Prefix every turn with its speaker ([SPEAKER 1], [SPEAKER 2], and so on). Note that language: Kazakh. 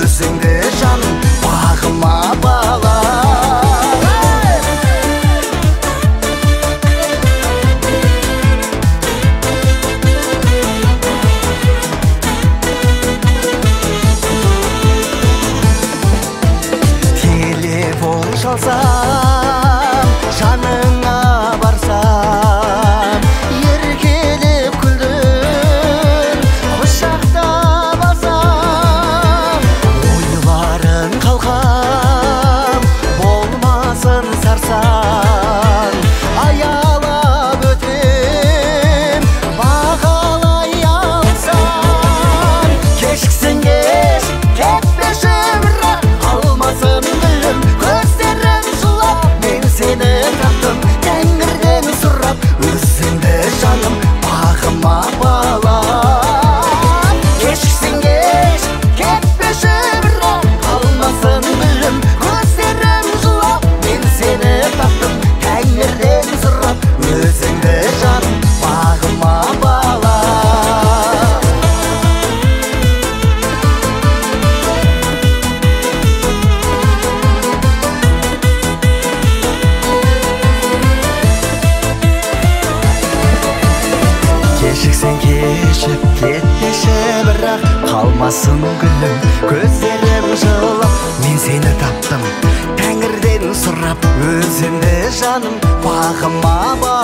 [SPEAKER 1] өзіңді жаным бағыма бала. Телефон шалсам, жаныңа барсам, еркелеп күлдің, құшақтап алсам, ойларың қалқам, болмасын сарсаң, аялап өтем, бағалай алсам. Кешіксін кеш, кетпеші бірақ, қалмасын гүлім, көздерім жылап, мен сені таптым, тәңірден сұрап, өзіңді жаным бағыма балам. Кешіксін кеш, кетпеші бірақ, қалмасын гүлім, көздерім жылап, мен сені таптым, тәңірден сұрап, өзіңді жаным бағыма балам. Кешіксен кешіп кетпеші бірақ, қалмасын гүлім, көздерім жылап, мен сені таптым, тәңірден сұрап, өзіңді жаным бағыма